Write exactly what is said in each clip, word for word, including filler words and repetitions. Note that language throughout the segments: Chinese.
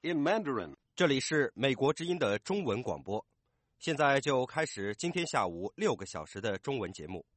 in Mandarin. 这里是美国之音的中文广播，现在就开始今天下午六个小时的中文节目。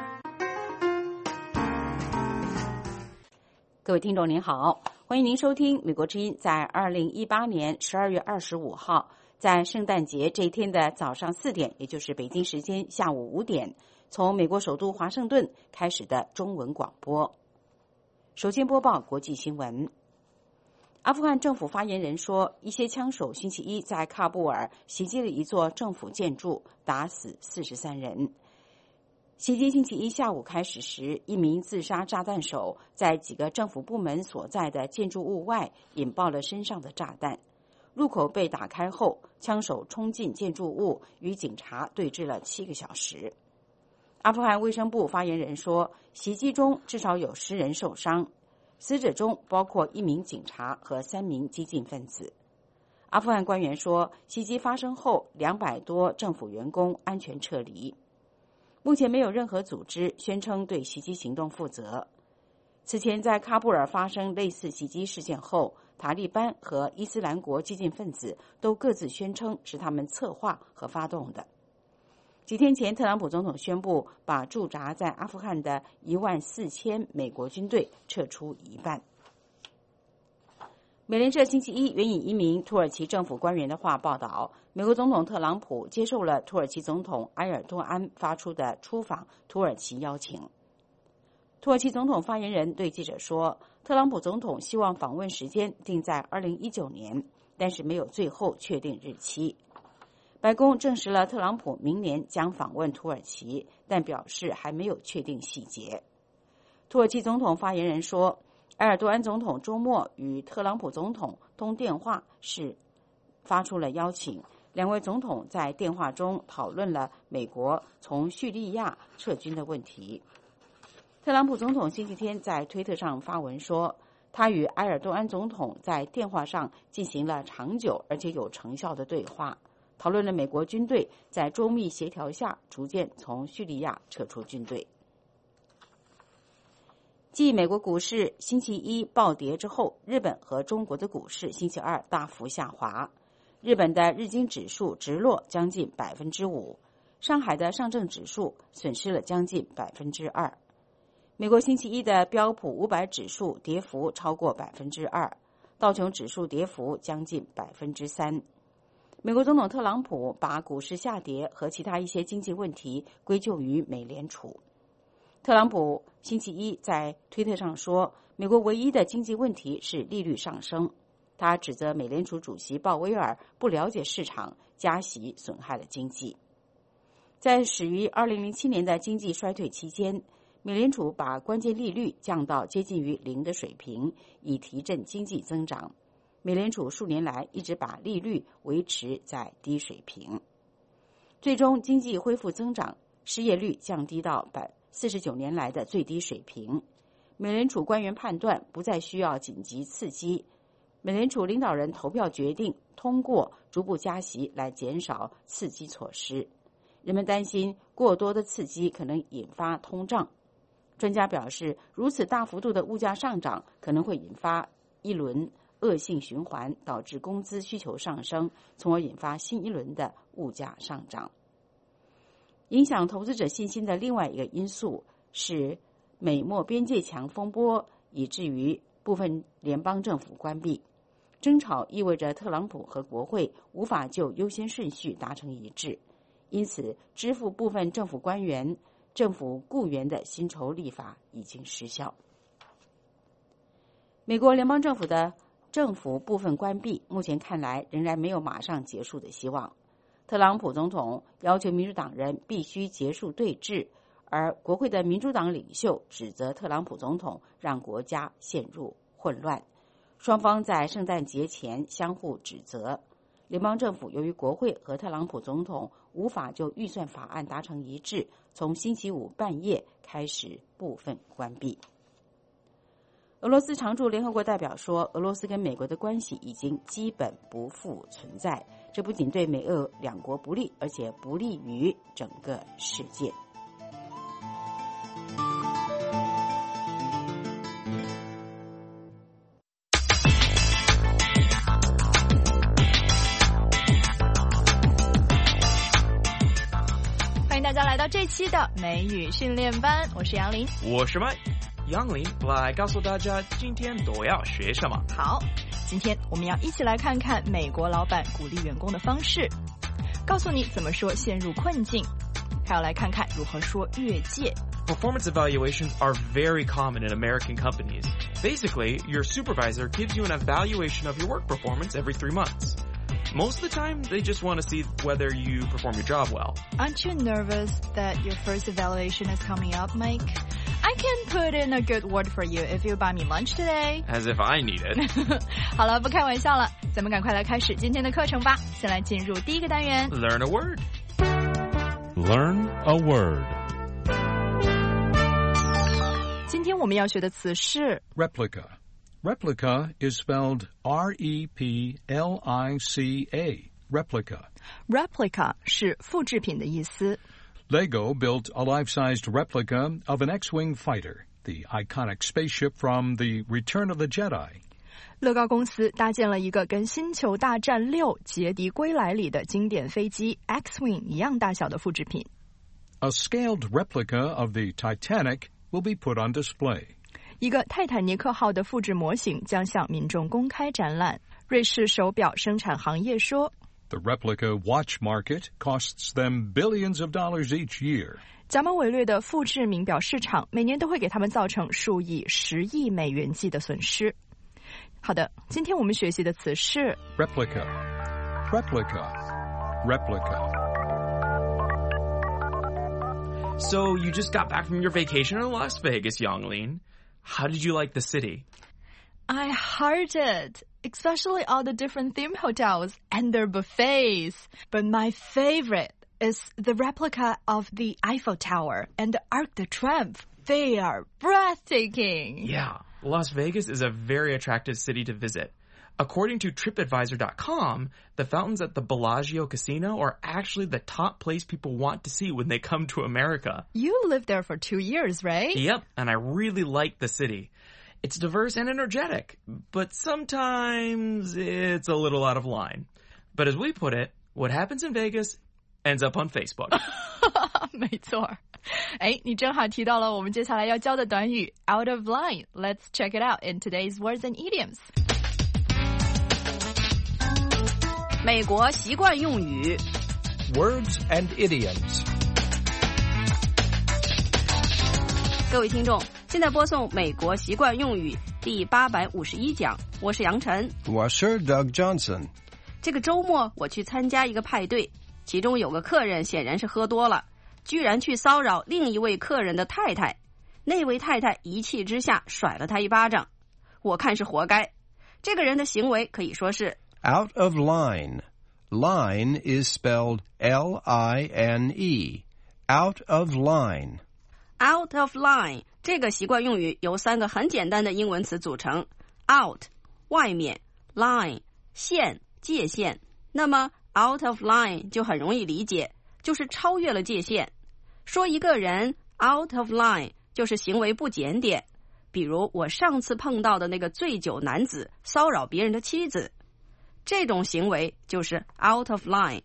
各位听众您好，欢迎您收听美国之音在二零一八年十二月二十五号在圣诞节这一天的早上四点，也就是北京时间下午五点，从美国首都华盛顿开始的中文广播。首先播报国际新闻。阿富汗政府发言人说，一些枪手星期一在喀布尔袭击了一座政府建筑，打死四十三人。袭击星期一下午开始时，一名自杀炸弹手在几个政府部门所在的建筑物外引爆了身上的炸弹。入口被打开后，枪手冲进建筑物，与警察对峙了七个小时。阿富汗卫生部发言人说，袭击中至少有十人受伤，死者中包括一名警察和三名激进分子。阿富汗官员说，袭击发生后，两百多政府员工安全撤离。目前没有任何组织宣称对袭击行动负责。此前在喀布尔发生类似袭击事件后，塔利班和伊斯兰国激进分子都各自宣称是他们策划和发动的。几天前，特朗普总统宣布把驻扎在阿富汗的一万四千美国军队撤出一半。美联社星期一援引一名土耳其政府官员的话报道，美国总统特朗普接受了土耳其总统埃尔多安发出的出访土耳其邀请。土耳其总统发言人对记者说，特朗普总统希望访问时间定在二零一九年，但是没有最后确定日期。白宫证实了特朗普明年将访问土耳其，但表示还没有确定细节。土耳其总统发言人说，埃尔多安总统周末与特朗普总统通电话时发出了邀请，两位总统在电话中讨论了美国从叙利亚撤军的问题。特朗普总统星期天在推特上发文说，他与埃尔多安总统在电话上进行了长久而且有成效的对话，讨论了美国军队在周密协调下逐渐从叙利亚撤出军队。继美国股市星期一暴跌之后，日本和中国的股市星期二大幅下滑。日本的日经指数直落将近百分之五，上海的上证指数损失了将近百分之二。美国星期一的标普五百指数跌幅超过百分之二，道琼指数跌幅将近百分之三。美国总统特朗普把股市下跌和其他一些经济问题归咎于美联储。特朗普星期一在推特上说，美国唯一的经济问题是利率上升。他指责美联储主席鲍威尔不了解市场，加息损害了经济。在始于二零零七年的经济衰退期间，美联储把关键利率降到接近于零的水平，以提振经济增长。美联储数年来一直把利率维持在低水平，最终经济恢复增长，失业率降低到四十九年来的最低水平。美联储官员判断不再需要紧急刺激，美联储领导人投票决定通过逐步加息来减少刺激措施。人们担心过多的刺激可能引发通胀。专家表示，如此大幅度的物价上涨可能会引发一轮恶性循环，导致工资需求上升，从而引发新一轮的物价上涨。影响投资者信心的另外一个因素是美墨边界墙风波，以至于部分联邦政府关闭。争吵意味着特朗普和国会无法就优先顺序达成一致，因此支付部分政府官员、政府雇员的薪酬立法已经失效。美国联邦政府的政府部分关闭，目前看来仍然没有马上结束的希望。特朗普总统要求民主党人必须结束对峙，而国会的民主党领袖指责特朗普总统让国家陷入混乱。双方在圣诞节前相互指责。联邦政府由于国会和特朗普总统无法就预算法案达成一致，从星期五半夜开始部分关闭。俄罗斯常驻联合国代表说，俄罗斯跟美国的关系已经基本不复存在，这不仅对美俄两国不利，而且不利于整个世界。 来到这期的美语训练班，我是杨林， 我是麦杨林，来告诉大家今天都要学什么。 好，今天我们要一起来看看美国老板鼓励员工的方式，告诉你怎么说陷入困境，还要来看看如何说越界。 Performance evaluations are very common in American companies. Basically, your supervisor gives you an evaluation of your work performance every three months. Most of the time, they just want to see whether you perform your job well. Aren't you nervous that your first evaluation is coming up, Mike? I can put in a good word for you if you buy me lunch today. As if I need it. 好了，不开玩笑了，咱们赶快来开始今天的课程吧。先来进入第一个单元 Learn a word. Learn a word. 今天我们要学的词是 Replica.Replica is spelled R E P L I C A. Replica. Replica 是复制品的意思。 Lego built a life-sized replica of an X-Wing fighter, the iconic spaceship from The Return of the Jedi. 乐高公司搭建了一个跟《星球大战六：杰迪归来》里的经典飞机 X-Wing 一样大小的复制品。 A scaled replica of the Titanic will be put on display. 一个泰坦尼克号的复制模型将向民众公开展览。瑞士手表生产行业说 The replica watch market costs them billions of dollars each year. 假冒伪劣的复制名表市场每年都会给他们造成数亿、十亿美元计的损失。好的，今天我们学习的词是 Replica. Replica. Replica. So you just got back from your vacation in Las Vegas, Yonglin.How did you like the city? I heard it, especially all the different theme hotels and their buffets. But my favorite is the replica of the Eiffel Tower and the Arc de Triomphe. They are breathtaking. Yeah, Las Vegas is a very attractive city to visit. According to TripAdvisor dot com, the fountains at the Bellagio Casino are actually the top place people want to see when they come to America. You lived there for two years, right? Yep, and I really like the city. It's diverse and energetic, but sometimes it's a little out of line. But as we put it, what happens in Vegas ends up on Facebook. 没错。哎，你正好提到了我们接下来要教的短语 out of line. Let's check it out in today's words and idioms. 美国习惯用语 Words and idioms. 各位听众，现在播送美国习惯用语第八百五十一讲，我是杨晨， 我是 Doug Johnson. 这个周末我去参加一个派对，其中有个客人显然是喝多了，居然去骚扰另一位客人的太太，那位太太一气之下甩了他一巴掌，我看是活该。这个人的行为可以说是 Out of line. Line is spelled L I N E. Out of line. Out of line 这个习惯用语由三个很简单的英文词组成 Out 外面 Line 线界限。那么 out of line 就很容易理解，就是超越了界限。说一个人 out of line 就是行为不检点，比如我上次碰到的那个醉酒男子骚扰别人的妻子，这种行为就是 out of line.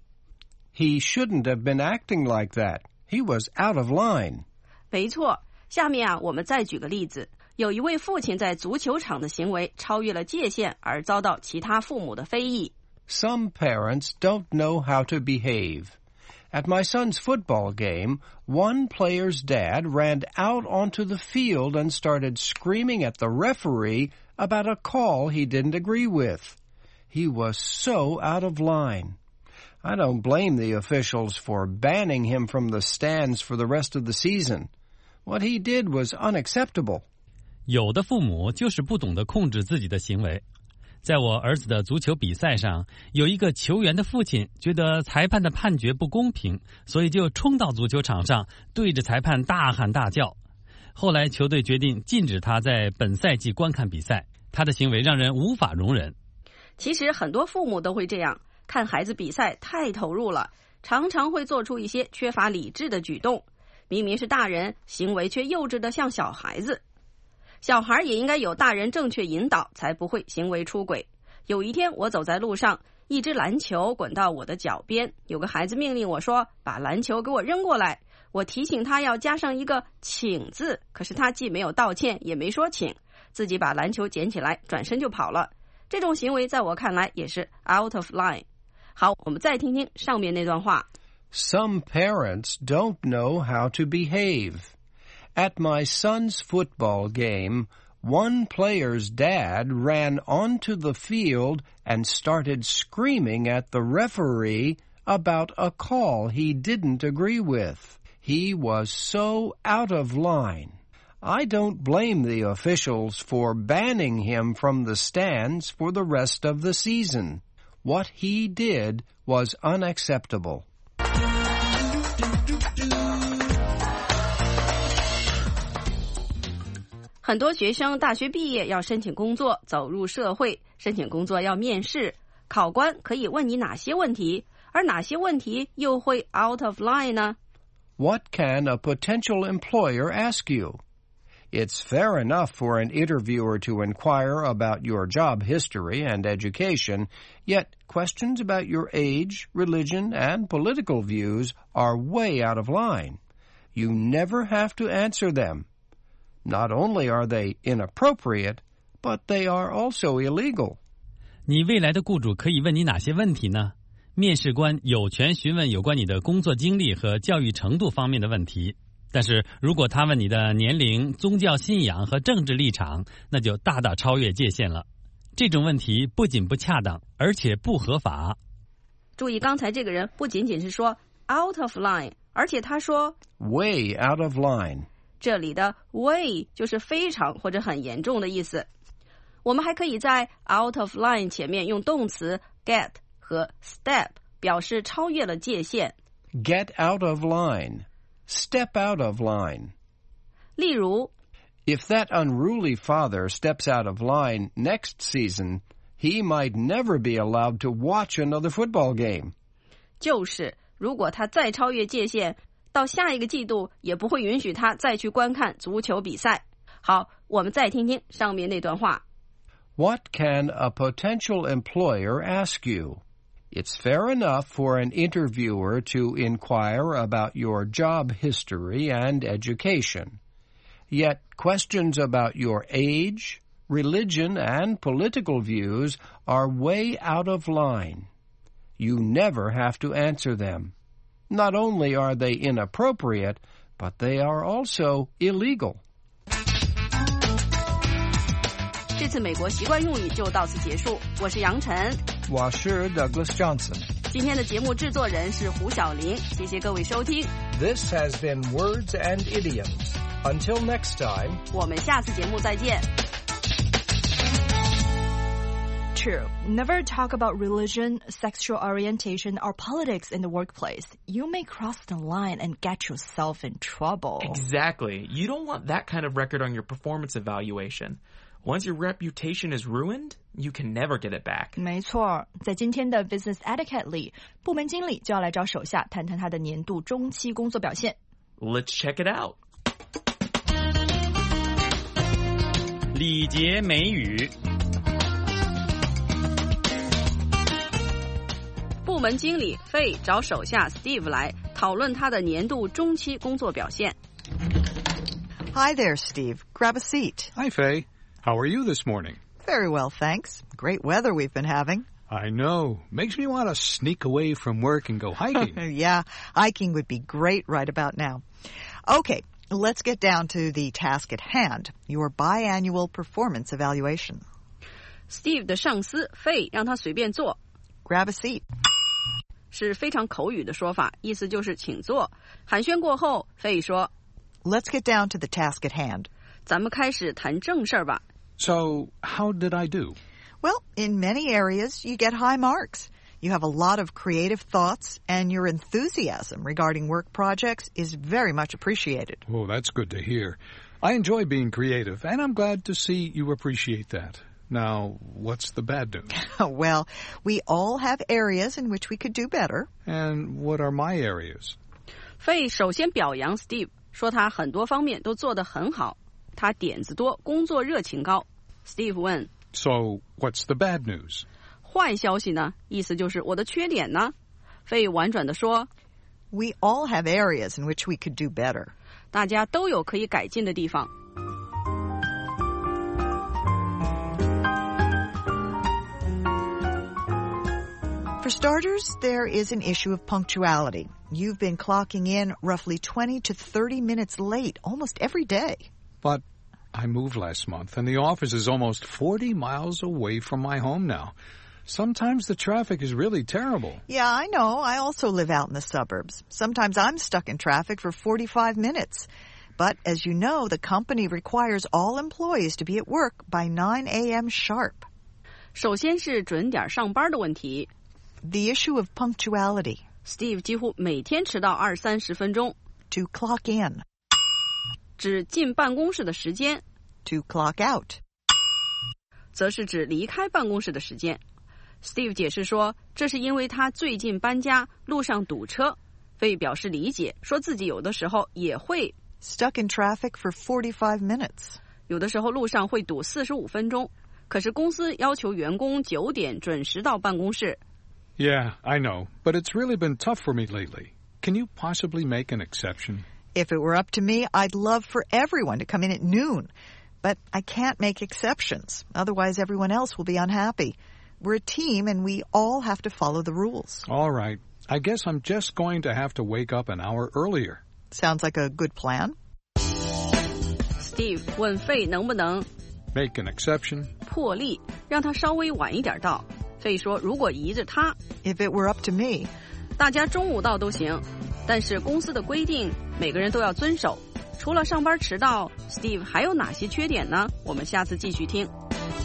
He shouldn't have been acting like that. He was out of line. 没错，下面啊，我们再举个例子。有一位父亲在足球场的行为超越了界限，而遭到其他父母的非议。 Some parents don't know how to behave. At my son's football game, one player's dad ran out onto the field and started screaming at the referee about a call he didn't agree with.He was so out of line. I don't blame the officials for banning him from the stands for the rest of the season. What he did was unacceptable. 有的父母就是不懂得控制自己的行为。在我儿子的足球比赛上，有一个球员的父亲觉得裁判的判决不公平，所以就冲到足球场上，对着裁判大喊大叫。后来球队决定禁止他在本赛季观看比赛，他的行为让人无法容忍。 其实很多父母都会这样，看孩子比赛太投入了，常常会做出一些缺乏理智的举动，明明是大人，行为却幼稚的像小孩子。小孩也应该有大人正确引导，才不会行为出轨。有一天我走在路上，一只篮球滚到我的脚边，有个孩子命令我说把篮球给我扔过来， 我提醒他要加上一个请字，可是他既没有道歉也没说请，自己把篮球捡起来转身就跑了。这种行为在我看来也是 out of line。 好，我们再听听上面那段话。 Some parents don't know how to behave. At my son's football game, one player's dad ran onto the field and started screaming at the referee about a call he didn't agree with. He was so out of line. I don't blame the officials for banning him from the stands for the rest of the season. What he did was unacceptable. 很多学生大学毕业要申请工作，走入社会，申请工作要面试，考官可以问你哪些问题，而哪些问题又会 out of line 呢？ What can a potential employer ask you? It's fair enough for an interviewer to inquire about your job history and education, yet questions about your age, religion, and political views are way out of line. You never have to answer them.Not only are they inappropriate, but they are also illegal. 你未来的雇主可以问你哪些问题呢？面试官有权询问有关你的工作经历和教育程度方面的问题，但是如果他问你的年龄、宗教信仰和政治立场，那就大大超越界限了。这种问题不仅不恰当，而且不合法。 注意，刚才这个人不仅仅是说 out of line， 而且他说 way out of line。 这里的 way 就是非常或者很严重的意思。我们还可以在 out of line 前面用动词 get 和 step 表示超越了界限。 Get out of line. Step out of line. 例如 If that unruly father steps out of line next season, he might never be allowed to watch another football game. 就是如果他再超越界限，到下一个季度也不会允许他再去观看足球比赛。好，我们再听听上面那段话。 What can a potential employer ask you? It's fair enough for an interviewer to inquire about your job history and education. Yet questions about your age, religion, and political views are way out of line. You never have to answer them.Not only are they inappropriate, but they are also illegal. 这次美国习惯用语就到此结束。我是杨晨， 我是 Douglas Johnson。 今天的节目制作人是胡小玲，谢谢各位收听。 This has been Words and Idioms. Until next time, 我们下次节目再见。 True. Never talk about religion, sexual orientation, or politics in the workplace. You may cross the line and get yourself in trouble. Exactly. You don't want that kind of record on your performance evaluation. Once your reputation is ruined, you can never get it back. 没错，在今天的 Business Etiquette 里，部门经理就要来找手下谈谈他的年度中期工作表现。 Let's check it out. 礼节美语。 部门经理费找手下 Steve 来讨论他的年度中期工作表现。 Hi there, Steve. Grab a seat. Hi, Faye. How are you this morning? Very well, thanks. Great weather we've been having. I know. Makes me want to sneak away from work and go hiking. Yeah, hiking would be great right about now. Okay, let's get down to the task at hand, your biannual performance evaluation. Steve 的上司费让他随便坐。 Grab a seat. 是非常口语的说法，意思就是请坐。寒暄过后，费说 Let's get down to the task at hand. 咱们开始谈正事儿吧。 So, how did I do? Well, in many areas, you get high marks. You have a lot of creative thoughts, and your enthusiasm regarding work projects is very much appreciated. Oh, that's good to hear. I enjoy being creative, and I'm glad to see you appreciate that. Now, what's the bad news? Well, we all have areas in which we could do better. And what are my areas? 费首先表扬 Steve， 说他很多方面都做得很好，他点子多，工作热情高。Steve 问 So, what's the bad news? 坏消息呢？意思就是我的缺点呢？费婉转地说 We all have areas in which we could do better. 大家都有可以改进的地方。 For starters, there is an issue of punctuality. You've been clocking in roughly twenty to thirty minutes late almost every day. But I moved last month, and the office is almost forty miles away from my home now. Sometimes the traffic is really terrible. Yeah, I know. I also live out in the suburbs. Sometimes I'm stuck in traffic for forty-five minutes. But as you know, the company requires all employees to be at work by nine a.m. sharp. 首先是准点上班的问题。 The issue of punctuality. Steve 几乎每天迟到二三十分钟。 To clock in. 指进办公室的时间。 To clock out. 则是指离开办公室的时间。Steve 解释说，这是因为他最近搬家，路上堵车。费表示理解，说自己有的时候也会 stuck in traffic for forty-five minutes. 有的时候路上会堵四十五分钟。可是公司要求员工九点准时到办公室。 Yeah, I know, but it's really been tough for me lately. Can you possibly make an exception? If it were up to me, I'd love for everyone to come in at noon. But I can't make exceptions. Otherwise, everyone else will be unhappy. We're a team, and we all have to follow the rules. All right. I guess I'm just going to have to wake up an hour earlier. Sounds like a good plan. Steve 问费能不能 make an exception. 破例，让他稍微晚一点到。费说如果依着他 If it were up to me. 大家中午到都行，但是公司的规定每个人都要遵守。除了上班迟到 ，Steve 还有哪些缺点呢？我们下次继续听。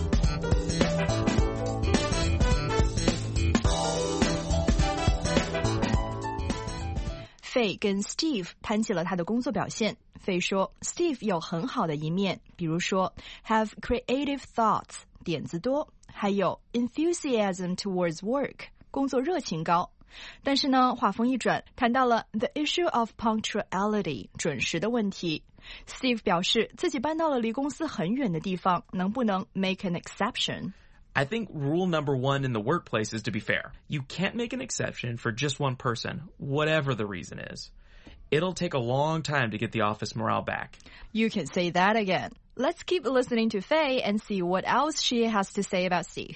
费跟 Steve 谈起了他的工作表现。费说 Steve 有很好的一面，比如说 have creative thoughts 点子多，还有 enthusiasm towards work 工作热情高。但是呢，话锋一转，谈到了 the issue of punctuality 准时的问题。Steve 表示自己搬到了离公司很远的地方，能不能 make an exception？ I think rule number one in the workplace is to be fair. You can't make an exception for just one person, whatever the reason is. It'll take a long time to get the office morale back. You can say that again. Let's keep listening to Faye and see what else she has to say about Steve.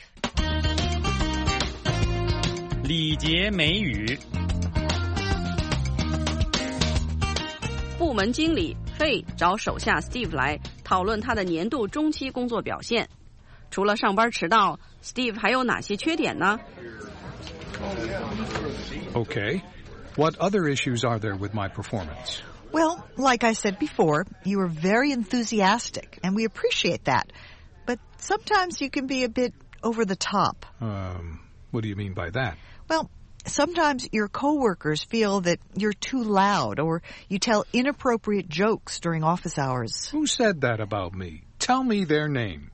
礼节美语。 部门经理费找手下 Steve 来讨论他的年度中期工作表现。除了上班迟到 ，Steve 还有哪些缺点呢？ Okay. What other issues are there with my performance? Well, like I said before, you are very enthusiastic, and we appreciate that. But sometimes you can be a bit over the top. Um, what do you mean by that? Well, sometimes your coworkers feel that you're too loud, or you tell inappropriate jokes during office hours. Who said that about me? Tell me their name.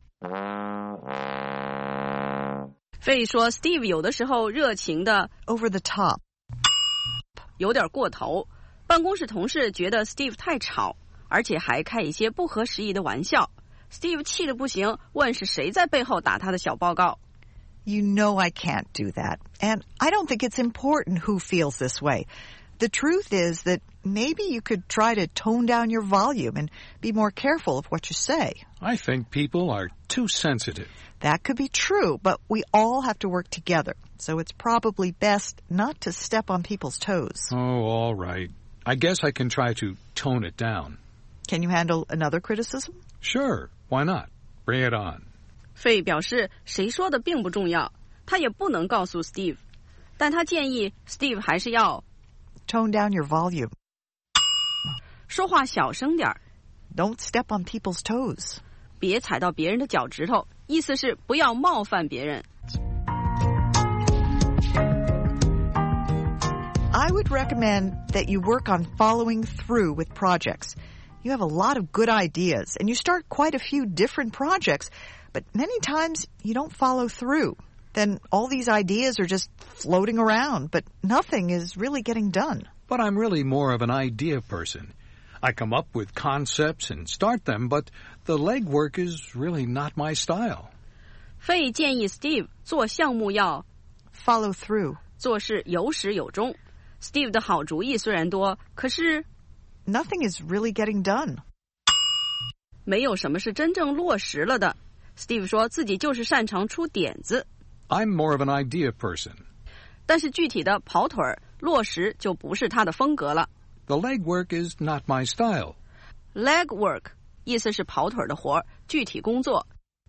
费说 Steve 有的时候热情的 over the top 有点过头，办公室同事觉得 Steve 太吵，而且还开一些不合时宜的玩笑。Steve 气得不行，问是谁在背后打他的小报告。 You know I can't do that, and I don't think it's important who feels this way. The truth is that maybe you could try to tone down your volume and be more careful of what you say. I think people are too sensitive. That could be true, but we all have to work together, so it's probably best not to step on people's toes. Oh, all right. I guess I can try to tone it down. Can you handle another criticism? Sure. Why not? Bring it on. 费表示谁说的并不重要，他也不能告诉 Steve， 但他建议 Steve 还是要 tone down your volume. 说话小声点儿。 Don't step on people's toes. 别踩到别人的脚趾头，意思是不要冒犯别人。 I would recommend that you work on following through with projects. You have a lot of good ideas, and you start quite a few different projects, but many times you don't follow through. Then all these ideas are just floating around, but nothing is really getting done. But I'm really more of an idea person. I come up with concepts and start them, but the legwork is really not my style. 费建议 Steve 做项目要 follow through. 做事有始有终。 Steve 的好主意虽然多，可是 Nothing is really getting done. 没有什么是真正落实了的。Steve 说自己就是擅长出点子。 I'm more of an idea person. 但是具体的跑腿儿落实就不是他的风格了。 The legwork is not my style. Leg work 意思是跑腿的活，具体工作。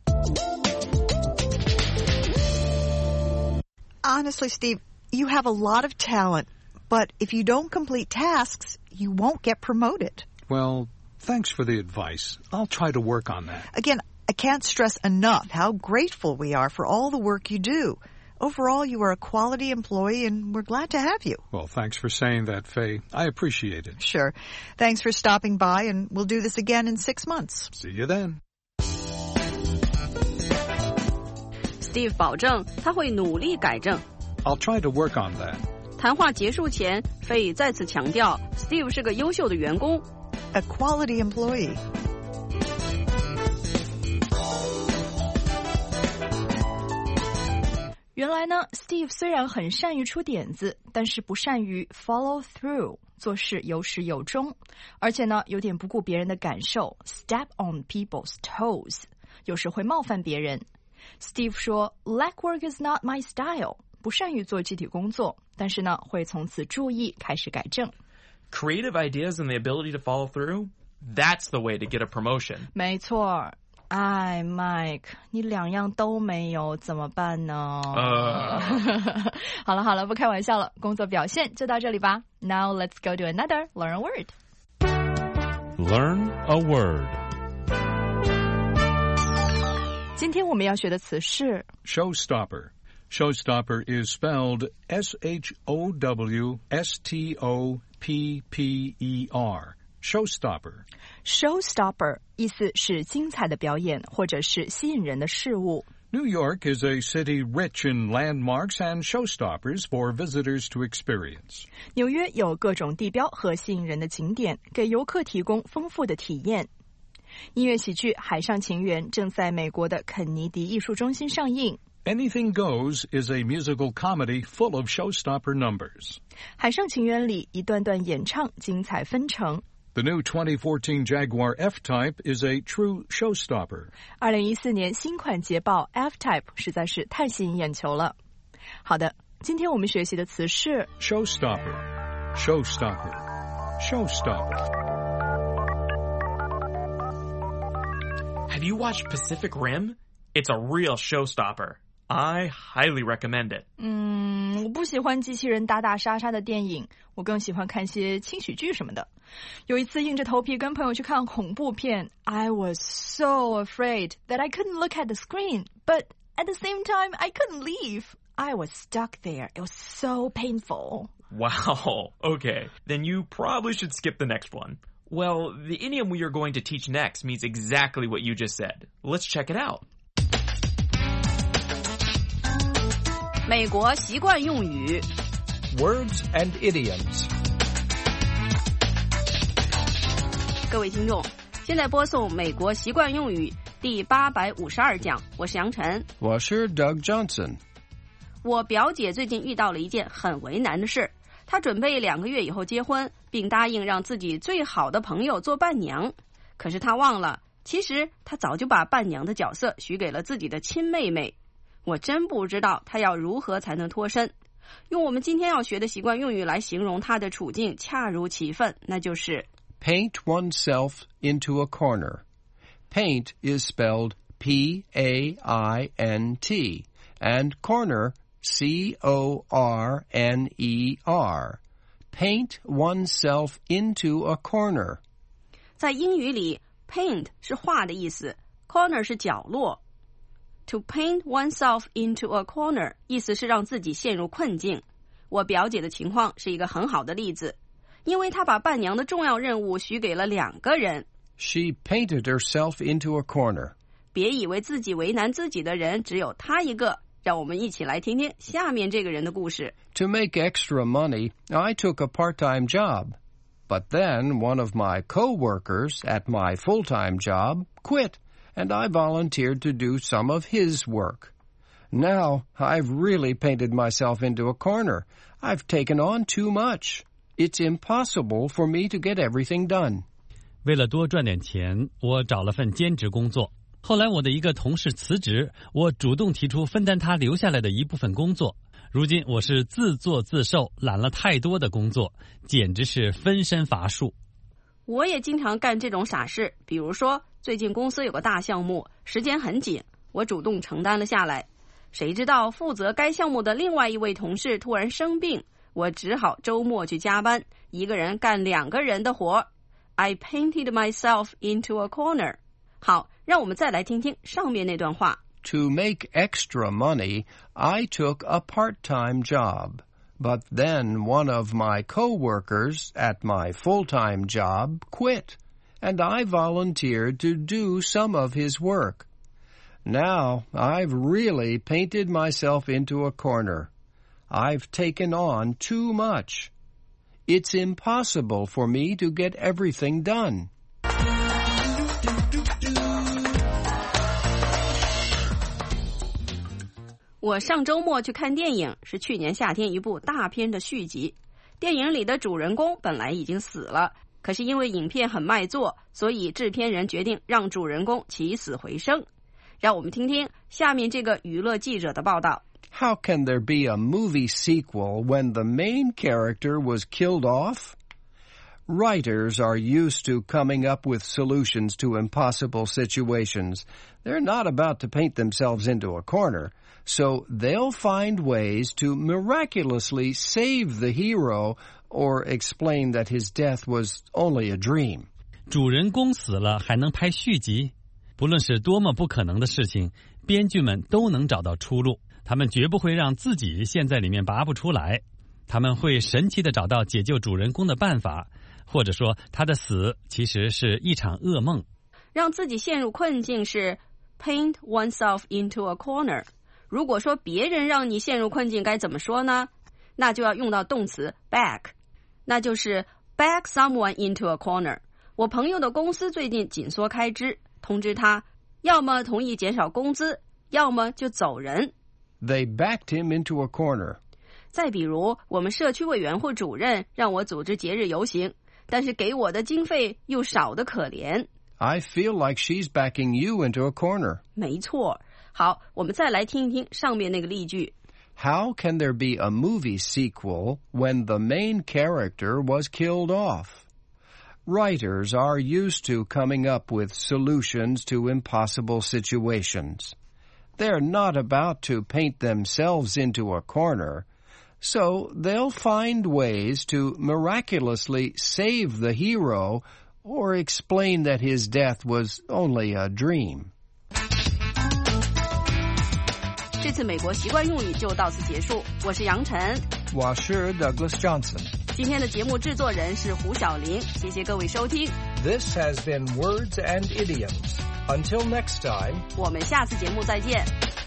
Honestly, Steve, you have a lot of talent, but if you don't complete tasks, you won't get promoted. Well, thanks for the advice. I'll try to work on that. Again, I can't stress enough how grateful we are for all the work you do. Overall, you are a quality employee, and we're glad to have you. Well, thanks for saying that, Faye. I appreciate it. Sure. Thanks for stopping by, and we'll do this again in six months. See you then. Steve 保证他会努力改正。 I'll try to work on that. 谈话结束前，费再次强调 Steve 是个优秀的员工。 A quality employee. 原来呢 Steve 虽然很善于出点子，但是不善于 follow through， 做事有始有终，而且呢有点不顾别人的感受 step on people's toes， 有时会冒犯别人。Steve 说 legwork is not my style， 不善于做具体工作，但是呢会从此注意开始改正。 Creative ideas and the ability to follow through, that's the way to get a promotion. 没错。哎 Mike 你两样都没有怎么办呢、 uh... 好了好了不开玩笑了，工作表现就到这里吧。 Now let's go to another Learn a word. Learn a word. 今天我们要学的词是 Showstopper. Showstopper is spelled S H O W S T O P P E R. Showstopper. Showstopper 意思是精彩的表演或者是吸引人的事物。 New York is a city rich in landmarks and showstoppers for visitors to experience. 纽约有各种地标和吸引人的景点，给游客提供丰富的体验。音乐喜剧《海上情缘》正在美国的肯尼迪艺术中心上映。 Anything Goes is a musical comedy full of showstopper numbers. 海上情缘里一段段演唱精彩纷呈。 The new twenty fourteen Jaguar F-Type is a true showstopper. 二零一四年新款捷豹 F-Type 实在是太吸引眼球了。好的，今天我们学习的词是 Showstopper, Showstopper, Showstopper. Have you watched Pacific Rim? It's a real showstopper. I highly recommend it. 嗯，我不喜欢机器人打打杀杀的电影，我更喜欢看些轻喜剧什么的。有一次硬着头皮跟朋友去看恐怖片 I was so afraid that I couldn't look at the screen, but at the same time I couldn't leave. I was stuck there. It was so painful. Wow. Okay. Then you probably should skip the next one. Well, the idiom we are going to teach next means exactly what you just said. Let's check it out. 美国习惯用语 Words and idioms. 各位听众，现在播送美国习惯用语第八百五十二讲，我是杨晨， 我是 Doug Johnson。 我表姐最近遇到了一件很为难的事，她准备两个月以后结婚，并答应让自己最好的朋友做伴娘，可是她忘了，其实她早就把伴娘的角色许给了自己的亲妹妹。我真不知道她要如何才能脱身。用我们今天要学的习惯用语来形容她的处境恰如其分，那就是 Paint oneself into a corner. Paint is spelled P A I N T, and corner, C O R N E R. Paint oneself into a corner. 在英语里 paint 是画的意思， corner 是角落。To paint oneself into a corner 意思是让自己陷入困境。我表姐的情况是一个很好的例子，因为她把伴娘的重要任务许给了两个人。 She painted herself into a corner. 别以为自己为难自己的人只有她一个，让我们一起来听听下面这个人的故事。 To make extra money, I took a part-time job. But then one of my co-workers at my full-time job quit, and I volunteered to do some of his work. Now, I've really painted myself into a corner. I've taken on too much. It's impossible for me to get everything done. 为了多赚点钱，我找了份兼职工作。后来我的一个同事辞职，我主动提出分担他留下来的一部分工作。如今我是自作自受，揽了太多的工作，简直是分身乏术。 我也经常干这种傻事，比如说最近公司有个大项目，时间很紧，我主动承担了下来。谁知道负责该项目的另外一位同事突然生病，我只好周末去加班，一个人干两个人的活。I painted myself into a corner. 好，让我们再来听听上面那段话。 To make extra money, I took a part-time job. But then one of my co-workers at my full-time job quit, and I volunteered to do some of his work. Now I've really painted myself into a corner. I've taken on too much. It's impossible for me to get everything done. 我上周末去看电影，是去年夏天一部大片的续集。电影里的主人公本来已经死了，可是因为影片很卖座，所以制片人决定让主人公起死回生。让我们听听下面这个娱乐记者的报道。 How can there be a movie sequel when the main character was killed off? Writers are used to coming up with solutions to impossible situations. They're not about to paint themselves into a corner, so they'll find ways to miraculously save the hero or explain that his death was only a dream. 主人公死了还能拍续集？不论是多么不可能的事情，编剧们都能找到出路。他们绝不会让自己陷在里面拔不出来，他们会神奇地找到解救主人公的办法，或者说他的死其实是一场噩梦。 让自己陷入困境是 paint oneself into a corner。 如果说别人让你陷入困境该怎么说呢？那就要用到动词 back， 那就是 back someone into a corner。 我朋友的公司最近紧缩开支，通知他要么同意减少工资，要么就走人。 They backed him into a corner. 再比如，我们社区委员会主任让我组织节日游行，但是给我的经费又少得可怜。 I feel like she's backing you into a corner. 没错。好，我们再来听一听上面那个例句。 How can there be a movie sequel when the main character was killed off? Writers are used to coming up with solutions to impossible situations. They're not about to paint themselves into a corner, so they'll find ways to miraculously save the hero or explain that his death was only a dream. 这次美国习惯用语就到此结束，我是杨晨， 我是 Douglas Johnson。 今天的节目制作人是胡小玲，谢谢各位收听。 This has been Words and Idioms. Until next time, 我们下次节目再见。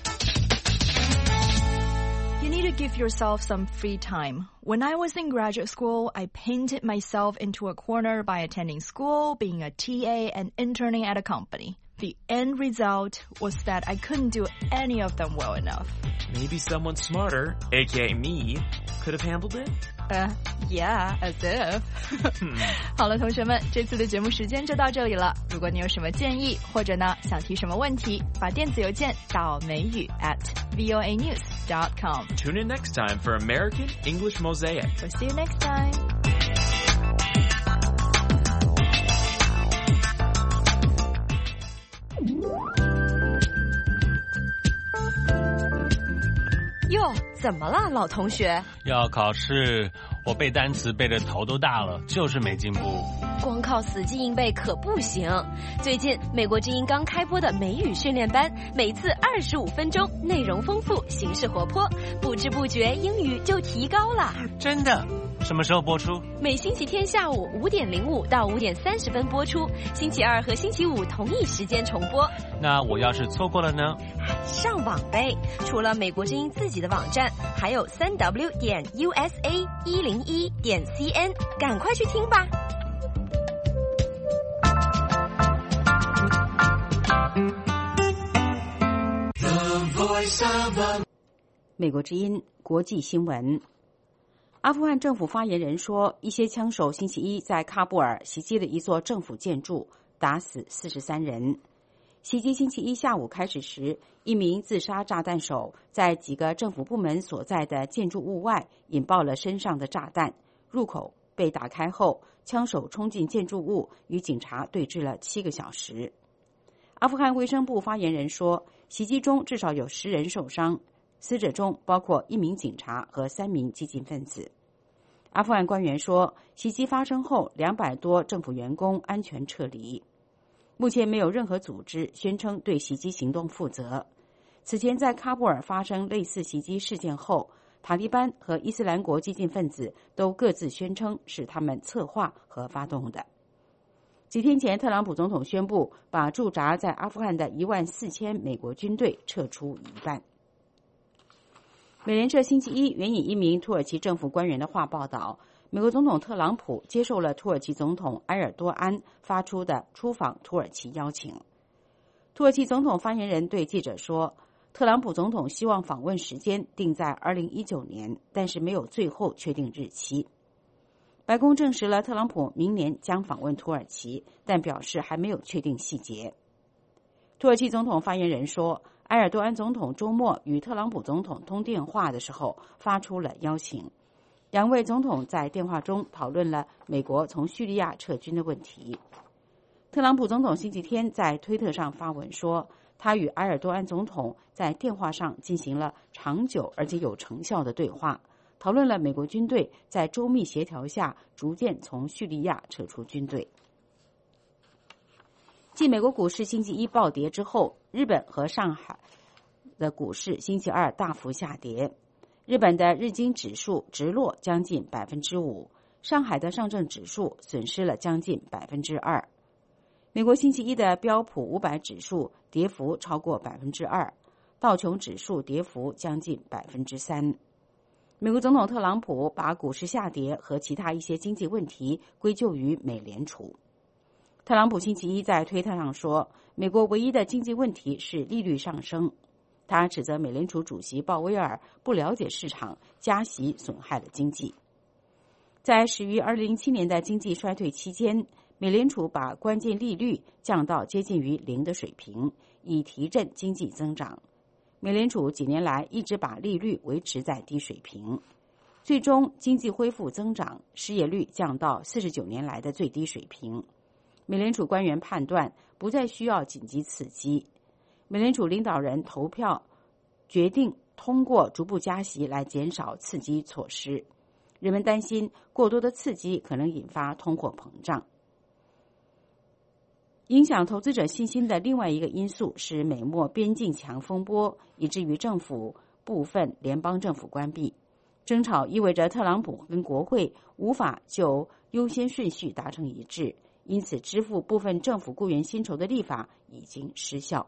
You need to give yourself some free time. When I was in graduate school, I painted myself into a corner by attending school, being a T A, and interning at a company. The end result was that I couldn't do any of them well enough. Maybe someone smarter, aka me, could have handled it? Uh, yeah, as if. 好了，同学们，这次的节目时间就到这里了。如果你有什么建议，或者呢想提什么问题，把电子邮件到美语 at voa news dot com. Tune in next time for American English Mosaic. We'll see you next time. 哟，怎么了，老同学？ 要考试，我背单词背得头都大了，就是没进步。 光靠死记硬背可不行。最近美国之音刚开播的美语训练班，每次二十五分钟，内容丰富，形式活泼，不知不觉英语就提高了。 真的？什么时候播出？ 每星期天下午五点零五到五点三十分播出，星期二和星期五同一时间重播。 那我要是错过了呢？ 上网呗！除了美国之音自己的网站，还有三 w 点 u s a 一零一点 c n， 赶快去听吧。 The voice 美国之音国际新闻。阿富汗政府发言人说，一些枪手星期一在喀布尔袭击了一座政府建筑，打死四十三人。袭击星期一下午开始时，一名自杀炸弹手在几个政府部门所在的建筑物外引爆了身上的炸弹，入口被打开后，枪手冲进建筑物，与警察对峙了七个小时。阿富汗卫生部发言人说，袭击中至少有十人受伤，死者中包括一名警察和三名激进分子。阿富汗官员说，袭击发生后，两百多政府员工安全撤离。目前没有任何组织宣称对袭击行动负责。此前在喀布尔发生类似袭击事件后，塔利班和伊斯兰国激进分子都各自宣称是他们策划和发动的。几天前，特朗普总统宣布把驻扎在阿富汗的一万四千美国军队撤出一半。美联社星期一援引一名土耳其政府官员的话报道，美国总统特朗普接受了土耳其总统埃尔多安发出的出访土耳其邀请。土耳其总统发言人对记者说，特朗普总统希望访问时间定在二零一九年，但是没有最后确定日期。白宫证实了特朗普明年将访问土耳其，但表示还没有确定细节。土耳其总统发言人说，埃尔多安总统周末与特朗普总统通电话的时候发出了邀请，两位总统在电话中讨论了美国从叙利亚撤军的问题。特朗普总统星期天在推特上发文说，他与埃尔多安总统在电话上进行了长久而且有成效的对话，讨论了美国军队在周密协调下逐渐从叙利亚撤出军队。继美国股市星期一暴跌之后，日本和上海的股市星期二大幅下跌。日本的日经指数直落将近百分之五，上海的上证指数损失了将近百分之二。美国星期一的标普五百指数跌幅超过百分之二，道琼指数跌幅将近百分之三。美国总统特朗普把股市下跌和其他一些经济问题归咎于美联储。特朗普星期一在推特上说，美国唯一的经济问题是利率上升。他指责美联储主席鲍威尔不了解市场，加息损害了经济。在始于二零零七年的经济衰退期间，美联储把关键利率降到接近于零的水平，以提振经济增长。美联储几年来一直把利率维持在低水平，最终经济恢复增长，失业率降到四十九年来的最低水平。美联储官员判断不再需要紧急刺激。美联储领导人投票决定通过逐步加息来减少刺激措施。人们担心过多的刺激可能引发通货膨胀。影响投资者信心的另外一个因素是美墨边境墙风波，以至于政府部分联邦政府关闭。争吵意味着特朗普跟国会无法就优先顺序达成一致，因此支付部分政府雇员薪酬的立法已经失效。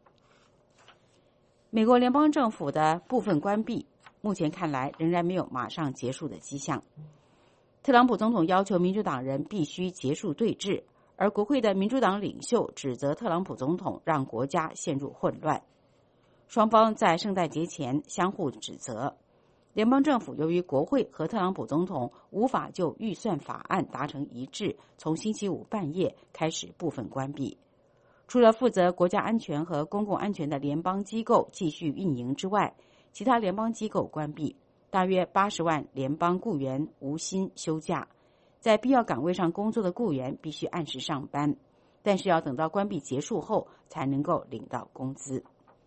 美国联邦政府的部分关闭目前看来仍然没有马上结束的迹象。特朗普总统要求民主党人必须结束对峙，而国会的民主党领袖指责特朗普总统让国家陷入混乱。双方在圣诞节前相互指责。联邦政府由于国会和特朗普总统无法就预算法案达成一致，从星期五半夜开始部分关闭。除了负责国家安全和公共安全的联邦机构继续运营之外，其他联邦机构关闭。大约八十万联邦雇员无薪休假，在必要岗位上工作的雇员必须按时上班，但是要等到关闭结束后才能够领到工资。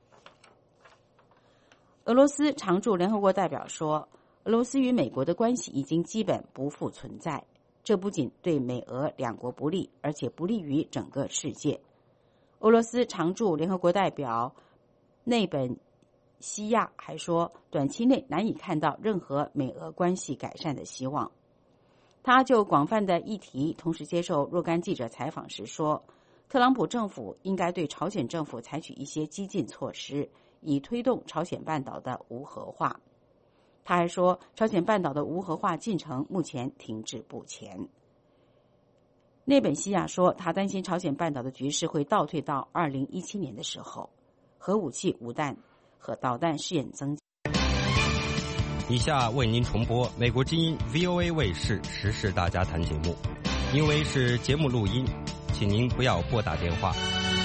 俄罗斯常驻联合国代表说，俄罗斯与美国的关系已经基本不复存在，这不仅对美俄两国不利，而且不利于整个世界。俄罗斯常驻联合国代表内本西亚还说，短期内难以看到任何美俄关系改善的希望。他就广泛的议题同时接受若干记者采访时说，特朗普政府应该对朝鲜政府采取一些激进措施，以推动朝鲜半岛的无核化。他还说，朝鲜半岛的无核化进程目前停滞不前。内本西亚说，他担心朝鲜半岛的局势会倒退到二零一七年的时候。核武器、无弹核导弹试验增加。 以下为您重播美国之音 V O A 卫视时事大家谈节目，因为是节目录音，请您不要拨打电话。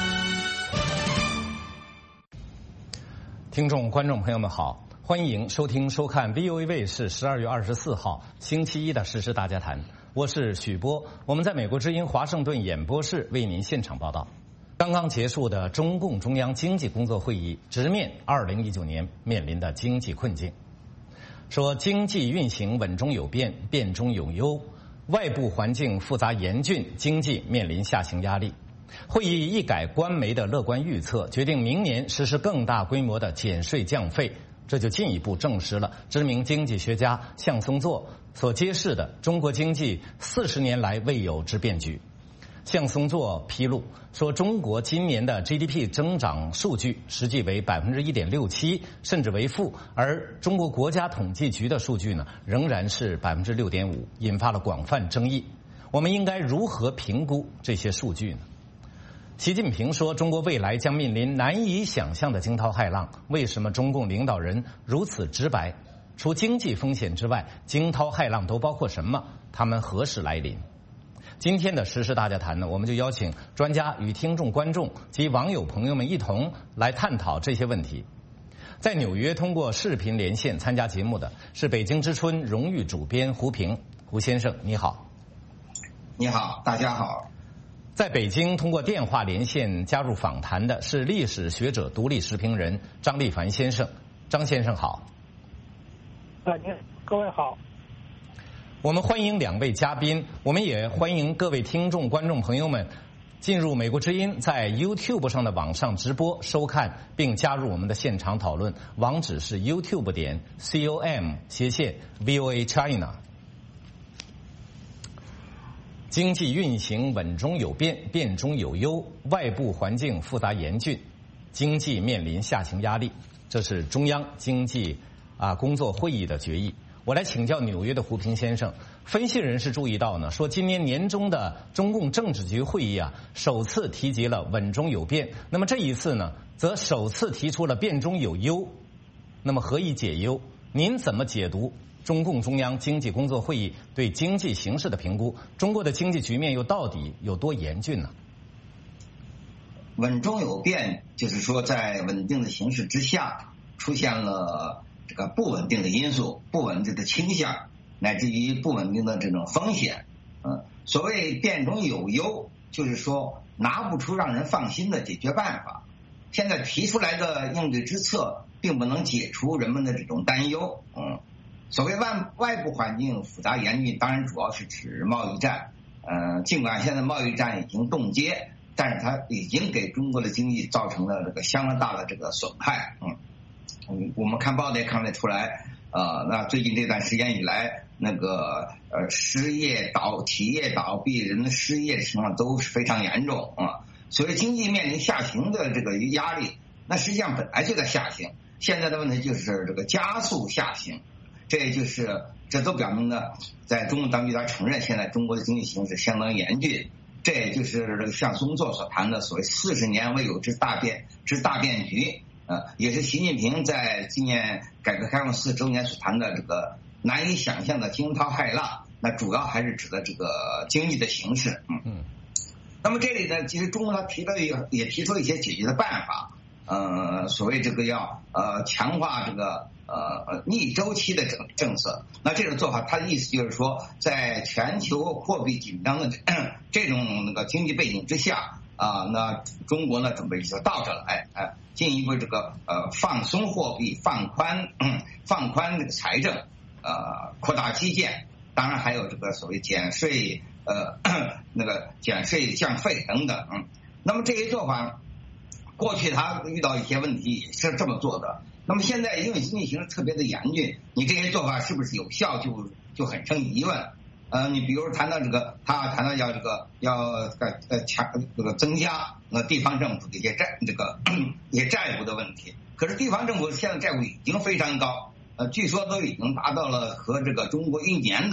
听众、观众朋友们好，欢迎收听收看 V O A 卫视十二月二十四号星期一的时事大家谈，我是许波，我们在美国之音华盛顿演播室为您现场报道。刚刚结束的中共中央经济工作会议直面二零一九年面临的经济困境，说经济运行稳中有变，变中有优，外部环境复杂严峻，经济面临下行压力。会议一改官媒的乐观预测，决定明年实施更大规模的减税降费，这就进一步证实了知名经济学家向松作所揭示的中国经济四十年来未有之变局。向松作披露说，中国今年的 G D P 增长数据实际为 百分之一点六七， 甚至为负，而中国国家统计局的数据呢仍然是 百分之六点五， 引发了广泛争议。我们应该如何评估这些数据呢？习近平说，中国未来将面临难以想象的惊涛骇浪。为什么中共领导人如此直白？除经济风险之外，惊涛骇浪都包括什么？他们何时来临？今天的时事大家谈呢，我们就邀请专家与听众、观众及网友朋友们一同来探讨这些问题。在纽约通过视频连线参加节目的是北京之春荣誉主编胡平。胡先生你好。 你好，大家好。 在北京通过电话连线加入访谈的是历史学者、独立时评人张立凡先生。张先生好。 啊，您各位好。 我们欢迎两位嘉宾，我们也欢迎各位听众、观众朋友们进入美国之音在 YouTube 上的网上直播收看，并加入我们的现场讨论。网址是 YouTube 点 com 斜线 V O A China。经济运行稳中有变，变中有优，外部环境复杂严峻，经济面临下行压力，这是中央经济啊工作会议的决议。我来请教纽约的胡平先生，分析人士注意到呢，说今年年中的中共政治局会议啊，首次提及了稳中有变，那么这一次呢，则首次提出了变中有优，那么何以解忧？您怎么解读中共中央经济工作会议对经济形势的评估？中国的经济局面又到底有多严峻呢？ 稳中有变，就是说在稳定的形势之下，出现了这个不稳定的因素、不稳定的倾向，乃至于不稳定的这种风险。嗯，所谓变中有优，就是说拿不出让人放心的解决办法。现在提出来的应对之策，并不能解除人们的这种担忧。嗯，所谓外外部环境复杂严峻，当然主要是指贸易战。呃，尽管现在贸易战已经冻结，但是它已经给中国的经济造成了这个相当大的这个损害。嗯。我们看报道也看得出来，呃，那最近这段时间以来，那个呃失业倒、企业倒闭、人的失业的情况都是非常严重啊。所以经济面临下行的这个压力，那实际上本来就在下行，现在的问题就是这个加速下行，这也就是这都表明呢，在中共当局他承认现在中国的经济形势相当严峻，这也就是这个向松作所谈的所谓四十年未有之大变之大变局。呃，也是习近平在今年改革开放四周年所谈的这个难以想象的惊涛骇浪，那主要还是指的这个经济的形势。嗯嗯。那么这里呢，其实中国他提了也也提出了一些解决的办法。呃，所谓这个要呃强化这个呃逆周期的政政策。那这种做法，它的意思就是说，在全球货币紧张的这种那个经济背景之下。啊，那中国呢准备就到这来，哎、呃，进一步这个呃放松货币、放宽、嗯、放宽这个财政，呃，扩大基建，当然还有这个所谓减税、呃那个减税降费等等。嗯，那么这些做法，过去他遇到一些问题也是这么做的。那么现在因为经济形势特别的严峻，你这些做法是不是有效，就就很成疑问。呃，你比如谈到这个，他谈到要这个要呃强这个增加呃地方政府的一些债这个一些债务的问题。可是地方政府现在债务已经非常高，呃，据说都已经达到了和这个中国一年的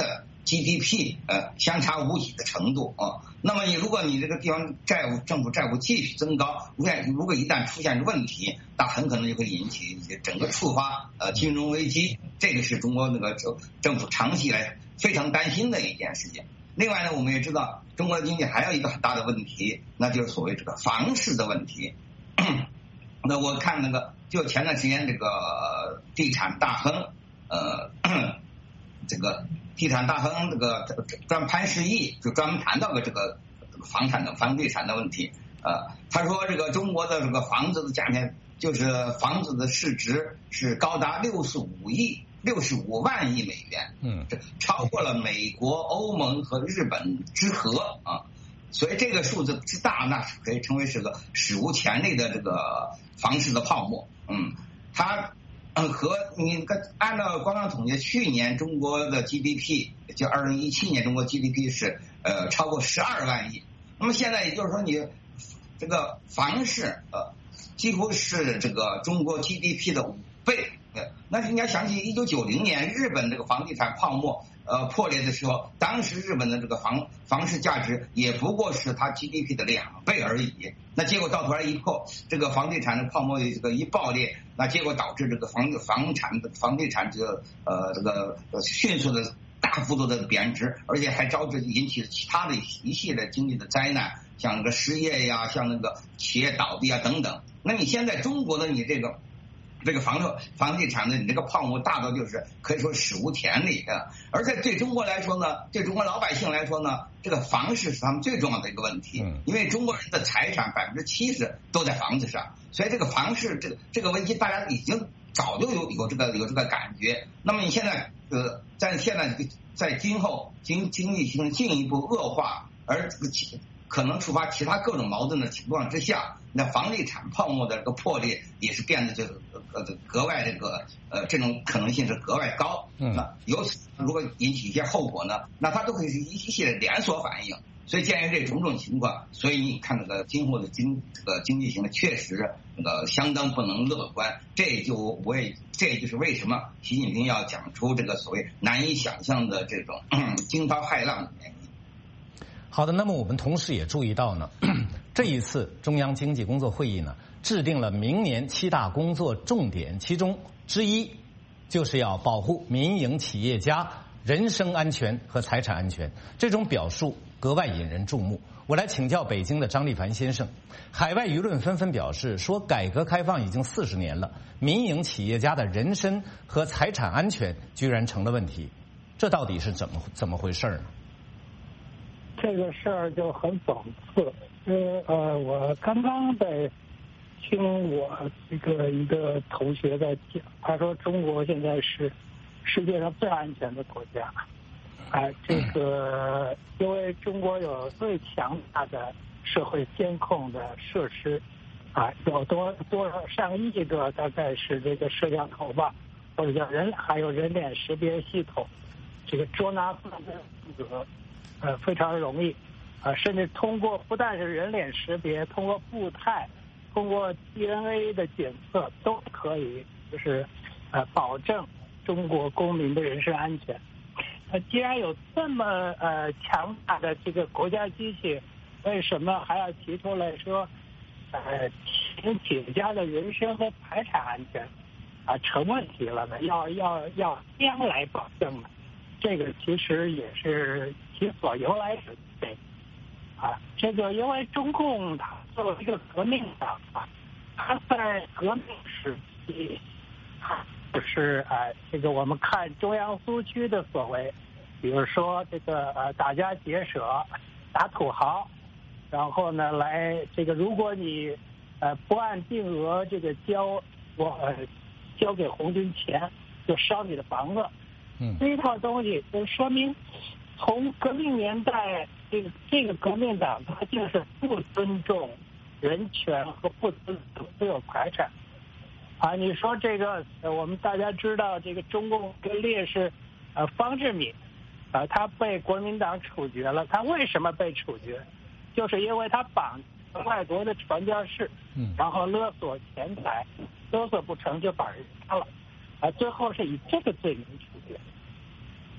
G D P 呃相差无几的程度啊。那么你如果你这个地方债务政府债务继续增高，如果如果一旦出现问题，那很可能就会引起整个触发呃金融危机，这个是中国那个政政府长期以来非常担心的一件事情。另外呢，我们也知道中国的经济还有一个很大的问题，那就是所谓这个房市的问题。那我看那个就前段时间这个地产大亨呃这个地产大亨这个专潘石屹就专门谈到了这个房产的房地产的问题。呃他说这个中国的这个房子的价钱，就是房子的市值是高达六十五亿六十五万亿美元， 嗯， 这超过了美国、欧盟和日本之和啊。所以这个数字之大，那是可以称为是个史无前例的这个房市的泡沫。嗯，它嗯和你按照官方统计，去年中国的 G D P 就二零一七年中国 G D P 是呃超过十二万亿。那么现在也就是说，你这个房市呃几乎是这个中国 G D P 的五倍。那你要想起一九九零年日本这个房地产泡沫呃破裂的时候，当时日本的这个房房市价值也不过是它 G D P 的两倍而已。那结果到头来一破，这个房地产的泡沫这个一爆裂，那结果导致这个房房产的房地产这个呃这个迅速的大幅度的贬值，而且还招致引起其他的一系列经济的灾难，像那个失业呀，像那个企业倒闭啊等等。那你现在中国的你这个。这个房子房地产的你这个泡沫大到就是可以说史无前例的，而且对中国来说呢，对中国老百姓来说呢，这个房市是他们最重要的一个问题，因为中国人的财产百分之七十都在房子上，所以这个房市这个这个危机大家已经早就有有这个有这个感觉。那么你现在呃在现在在今后经经济性进一步恶化，而这个可能触发其他各种矛盾的情况之下，那房地产泡沫的这个破裂也是变得这个呃格外这个呃这种可能性是格外高。 嗯， 那由此如果引起一些后果呢，那它都会是一系列连锁反应。所以鉴于这种种情况，所以你看这个今后的经这个经济形势确实那个相当不能乐观。这就我也这就是为什么习近平要讲出这个所谓难以想象的这种惊涛骇浪的原因。 好的，那么我们同时也注意到呢，这一次中央经济工作会议呢制定了明年七大工作重点，其中之一就是要保护民营企业家人身安全和财产安全。这种表述格外引人注目。我来请教北京的张立凡先生，海外舆论纷纷表示说，改革开放已经四十年了，民营企业家的人身和财产安全居然成了问题，这到底是怎么怎么回事呢？ 这个事儿就很讽刺，因为呃，我刚刚在听我这个一个同学在讲，他说中国现在是世界上最安全的国家，啊、呃，这个因为中国有最强大的社会监控的设施，啊、呃，有多多少上亿个，大概是这个摄像头吧，或者叫人，还有人脸识别系统，这个捉拿犯罪分子。呃，非常容易，啊、呃，甚至通过不但是人脸识别，通过步态，通过 D N A 的检测，都可以就是呃保证中国公民的人身安全。呃，既然有这么呃强大的这个国家机器，为什么还要提出来说，呃，企业家的人身和财产安全啊、呃、成问题了呢？要要要将来保证呢？这个其实也是其所由来之地啊。这个因为中共它作为一个革命党啊，它在革命时期，啊，就是啊，这个我们看中央苏区的所为，比如说这个呃打家劫舍、打土豪，然后呢来这个如果你呃不按定额这个交我呃交给红军钱，就烧你的房子。 嗯， 这一套东西就说明，从革命年代，这个这个革命党它就是不尊重人权和不尊重私有财产。啊，你说这个，呃，我们大家知道，这个中共的烈士，呃，方志敏，啊、呃，他被国民党处决了。他为什么被处决？就是因为他绑外国的传教士， 嗯， 然后勒索钱财，勒索不成就把人杀了。啊，最后是以这个罪名处决，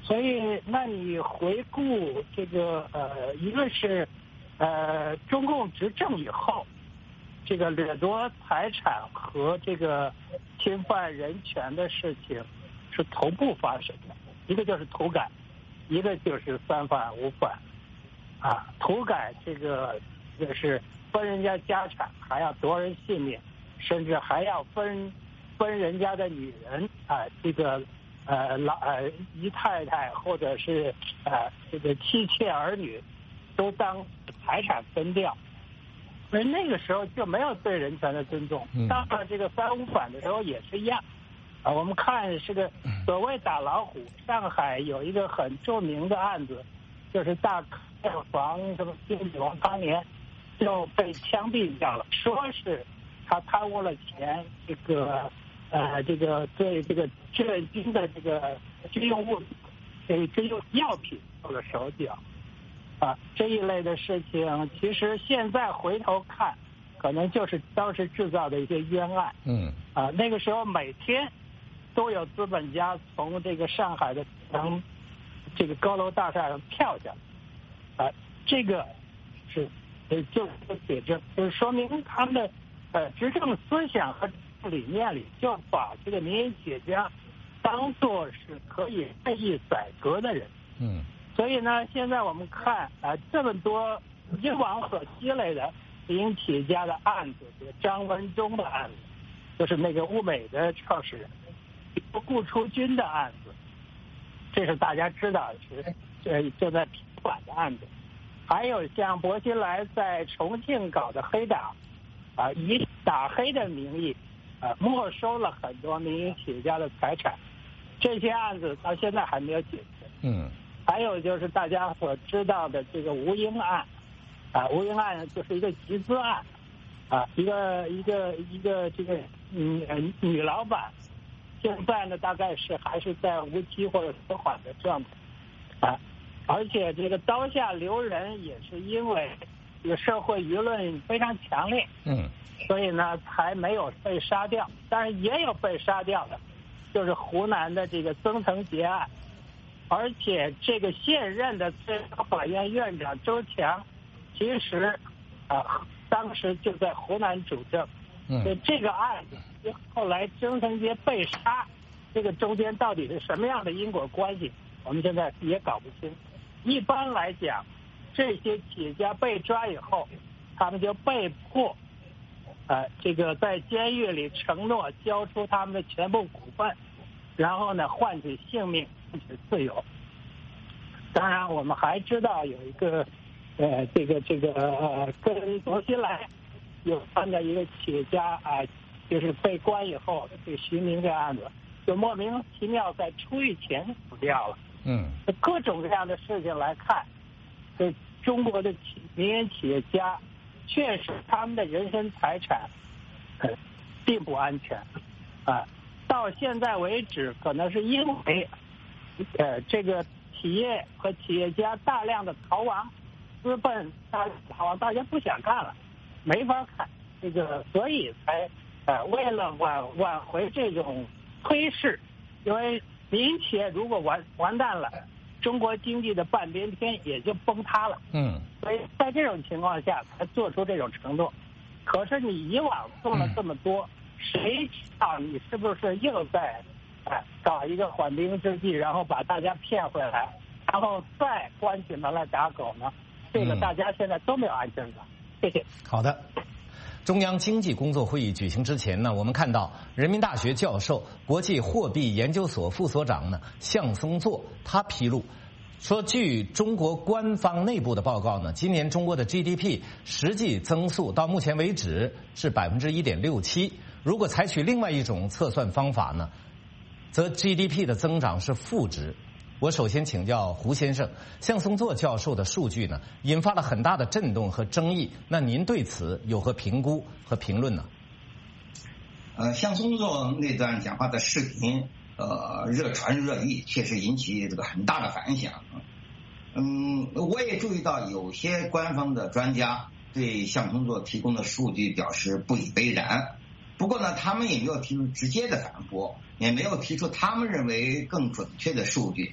所以，那你回顾这个呃，一个是呃，中共执政以后，这个掠夺财产和这个侵犯人权的事情是同步发生的，一个就是土改，一个就是三反五反。啊，土改这个这个是分人家家产，还要夺人性命，甚至还要分分人家的女人啊，这个呃老呃姨太太或者是呃这个妻妾儿女，都当财产分掉。所以那个时候就没有对人权的尊重。到了这个三五反的时候也是一样。啊，我们看这个所谓打老虎，上海有一个很著名的案子，就是大客房什么经济王当年就被枪毙掉了，说是他贪污了钱，这个呃这个对这个志愿军的这个军用物这军用药品做了手脚啊，这一类的事情，其实现在回头看，可能就是当时制造的一些冤案。 嗯啊，那个时候每天都有资本家从这个上海的层这个高楼大厦上跳下来。啊，这个是呃，就是写证，就是说明他们的呃执政思想和理念里，就把这个民营企业家当作是可以任意宰割的人。 嗯， 所以呢，现在我们看啊、呃，这么多以往所积累的民营企业家的案子，这个张文忠的案子，就是那个物美的创始人顾初军的案子，这是大家知道是这就在平反的案子，还有像薄熙来在重庆搞的黑党，啊，以打黑的名义，啊，没收了很多民营企业家的财产，这些案子到现在还没有解决。 嗯， 还有就是大家所知道的这个吴英案，啊，吴英案就是一个集资案，啊，一个一个一个这个嗯女老板，现在呢大概是还是在无期或者死缓的状态，啊。而且这个刀下留人也是因为这个社会舆论非常强烈， 嗯， 所以呢才没有被杀掉。但是也有被杀掉的，就是湖南的这个曾成杰案。而且这个现任的最高法院院长周强，其实啊、呃、当时就在湖南主政， 嗯， 所以这个案子后来曾成杰被杀，这个中间到底是什么样的因果关系，我们现在也搞不清。一般来讲，这些企业家被抓以后，他们就被迫，呃，这个在监狱里承诺交出他们的全部股份，然后呢换取性命，换取自由。当然，我们还知道有一个，呃，这个这个呃，跟薄熙来有关的一个企业家啊、呃，就是被关以后，这个徐明这案子，就莫名其妙在出狱前死掉了。 嗯， 各种各样的事情来看，这中国的企民营企业家确实他们的人身财产呃并不安全啊。到现在为止，可能是因为呃这个企业和企业家大量的逃亡，资本大逃亡，大家不想干了，没法看这个，所以才呃为了挽挽回这种颓势，因为民营企业如果完完蛋了，中国经济的半边天也就崩塌了。 嗯， 所以在这种情况下才做出这种承诺。可是你以往做了这么多，嗯、谁知道你是不是又在哎搞一个缓兵之计，然后把大家骗回来，然后再关起门来打狗呢？这个大家现在都没有安全感。谢谢。 好的。中央经济工作会议举行之前呢，我们看到人民大学教授、国际货币研究所副所长呢向松作他披露说，据中国官方内部的报告呢，今年中国的 G D P 实际增速到目前为止是百分之一点六七。如果采取另外一种测算方法呢，则 G D P 的增长是负值。我首先请教胡先生，向松作教授的数据呢，引发了很大的震动和争议。那您对此有何评估和评论呢？ 呃，向松作那段讲话的视频，呃，热传热议，确实引起这个很大的反响。嗯，我也注意到有些官方的专家对向松作提供的数据表示不以为然。不过呢，他们也没有提出直接的反驳，也没有提出他们认为更准确的数据。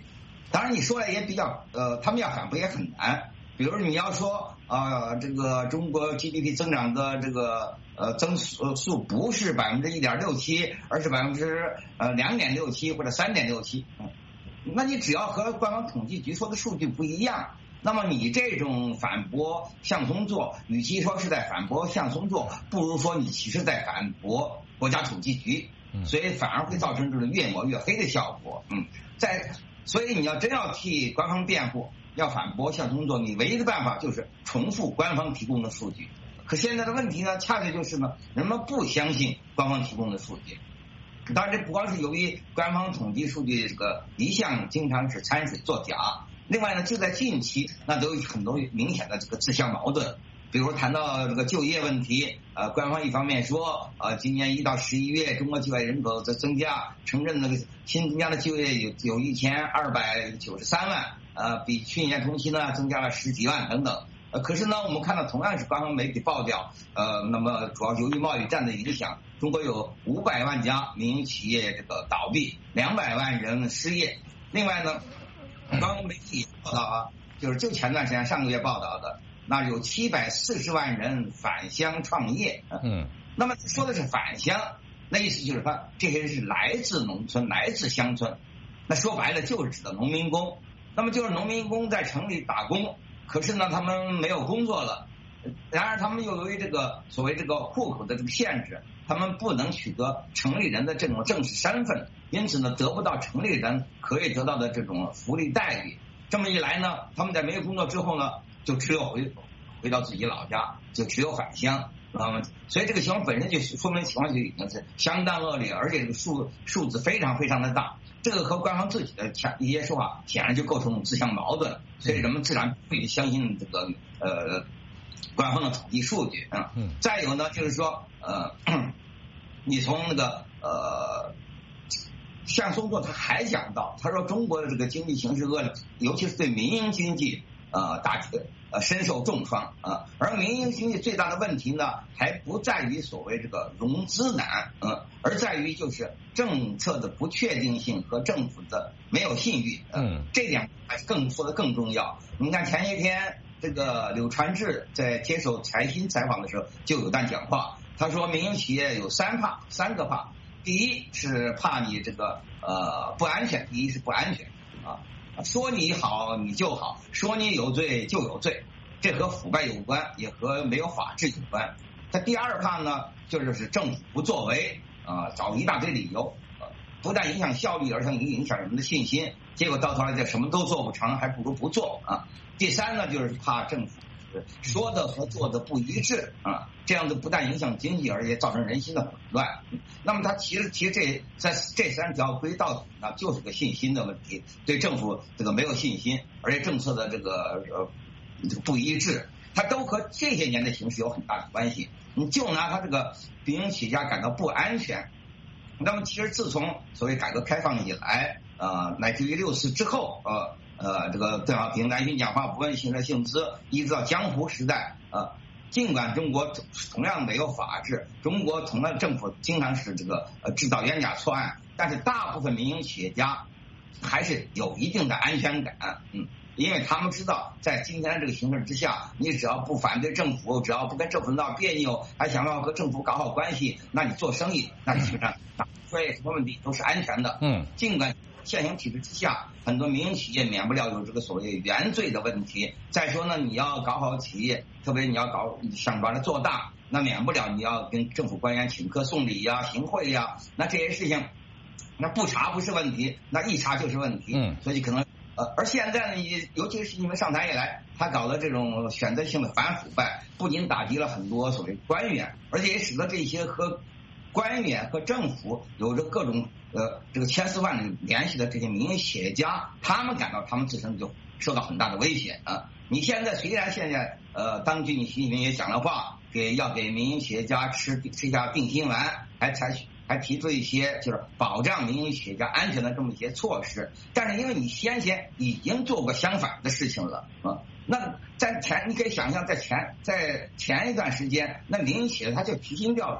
当然你说来也比较呃，他们要反驳也很难。比如你要说啊、呃，这个中国 G D P 增长的这个呃增速不是百分之一点六七，而是百分之呃两点六七或者三点六七，嗯，那你只要和官方统计局说的数据不一样，那么你这种反驳向松作，与其说是在反驳向松作，不如说你其实在反驳国家统计局，所以反而会造成这种越抹越黑的效果。嗯，在所以你要真要替官方辩护，要反驳向松作，你唯一的办法就是重复官方提供的数据。可现在的问题呢，恰恰就是呢，人们不相信官方提供的数据。当然，这不光是由于官方统计数据这个一向经常是掺水作假，另外呢，就在近期，那都有很多明显的这个自相矛盾。比如谈到这个就业问题，呃，官方一方面说，呃，今年一到十一月，中国就业人口的增加，城镇那个新增加的就业有有一千二百九十三万，呃，比去年同期呢增加了十几万等等。呃，可是呢，我们看到同样是官方媒体报道，呃，那么主要由于贸易战的影响，中国有五百万家民营企业这个倒闭，两百万人失业。另外呢，官方媒体报道啊，就是就前段时间上个月报道的，那有七百四十万人返乡创业。嗯，那么说的是返乡，那意思就是他这些人是来自农村，来自乡村，那说白了就是指的农民工。那么就是农民工在城里打工。可是呢，他们没有工作了，然而他们又由于这个所谓这个户口的这个限制，他们不能取得城里人的这种正式身份，因此呢，得不到城里人可以得到的这种福利待遇。这么一来呢，他们在没有工作之后呢，就只有回回到自己老家，就只有返乡。嗯，所以这个情况本身就说明情况就已经是相当恶劣，而且这个数数字非常非常的大。这个和官方自己的一些说法显然就构成自相矛盾，所以人们自然不会相信这个呃官方的统计数据啊。嗯。再有呢，就是说呃，你从那个呃向松作他还讲到，他说中国的这个经济形势恶劣，尤其是对民营经济呃大呃深受重创啊。而民营经济最大的问题呢，还不在于所谓这个融资难，嗯，而在于就是政策的不确定性和政府的没有信誉。嗯，这点还是更说的更重要。你看前些天这个柳传志在接受财新采访的时候就有段讲话，他说民营企业有三怕，三个怕。第一是怕你这个呃不安全，第一是不安全啊，说你好你就好，说你有罪就有罪，这和腐败有关，也和没有法治有关。他第二怕呢，就是是政府不作为啊、呃，找一大堆理由，呃，不但影响效率，而且影响人们的信心，结果到头来就什么都做不成，还不如不做啊。第三呢，就是怕政府说的和做的不一致啊，这样子不但影响经济，而且造成人心的混乱。那么他其实其实这在这三条归到底呢，就是个信心的问题，对政府这个没有信心，而且政策的这个呃这个不一致，它都和这些年的形势有很大的关系。你就拿他这个民营企业家感到不安全，那么其实自从所谓改革开放以来，呃，乃至于六四之后，呃。呃，这个邓小平南巡讲话不问形势性资，一直到江湖时代，呃，尽管中国同样没有法治，中国同样政府经常是这个呃制造冤假错案，但是大部分民营企业家还是有一定的安全感，嗯，因为他们知道在今天这个形势之下，你只要不反对政府，只要不跟政府闹别扭，还想要和政府搞好关系，那你做生意，那基本上所以什么问题都是安全的，嗯，尽管现行体制之下，很多民营企业免不了有这个所谓原罪的问题。再说呢，你要搞好企业，特别你要搞想把它做大，那免不了你要跟政府官员请客送礼呀、行贿呀，那这些事情，那不查不是问题，那一查就是问题。嗯，所以可能呃，而现在呢，尤其是你们上台以来，他搞了这种选择性的反腐败，不仅打击了很多所谓官员，而且也使得这些和官员和政府有着各种呃这个千丝万缕联系的这些民营企业家，他们感到他们自身就受到很大的危险啊！你现在虽然现在呃当局你习近平也讲了话，给要给民营企业家吃吃下定心丸，还采取还提出一些就是保障民营企业家安全的这么一些措施，但是因为你先前已经做过相反的事情了啊。那在前你可以想象，在前在前一段时间，那民营企业他就提心吊胆，